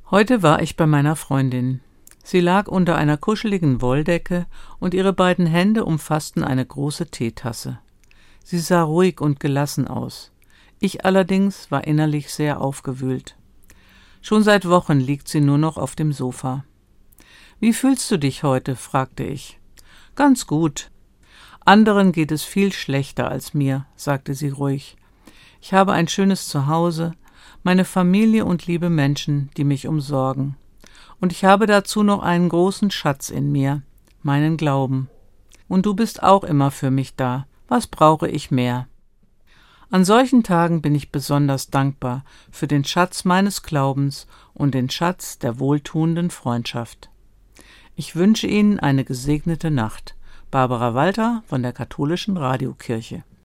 Heute war ich bei meiner Freundin. Sie lag unter einer kuscheligen Wolldecke und ihre beiden Hände umfassten eine große Teetasse. Sie sah ruhig und gelassen aus. Ich allerdings war innerlich sehr aufgewühlt. Schon seit Wochen liegt sie nur noch auf dem Sofa. »Wie fühlst du dich heute?« fragte ich. »Ganz gut. Anderen geht es viel schlechter als mir«, sagte sie ruhig. »Ich habe ein schönes Zuhause, meine Familie und liebe Menschen, die mich umsorgen. Und ich habe dazu noch einen großen Schatz in mir, meinen Glauben. Und du bist auch immer für mich da. Was brauche ich mehr?« An solchen Tagen bin ich besonders dankbar für den Schatz meines Glaubens und den Schatz der wohltuenden Freundschaft. Ich wünsche Ihnen eine gesegnete Nacht. Barbara Walter von der Katholischen Radiokirche.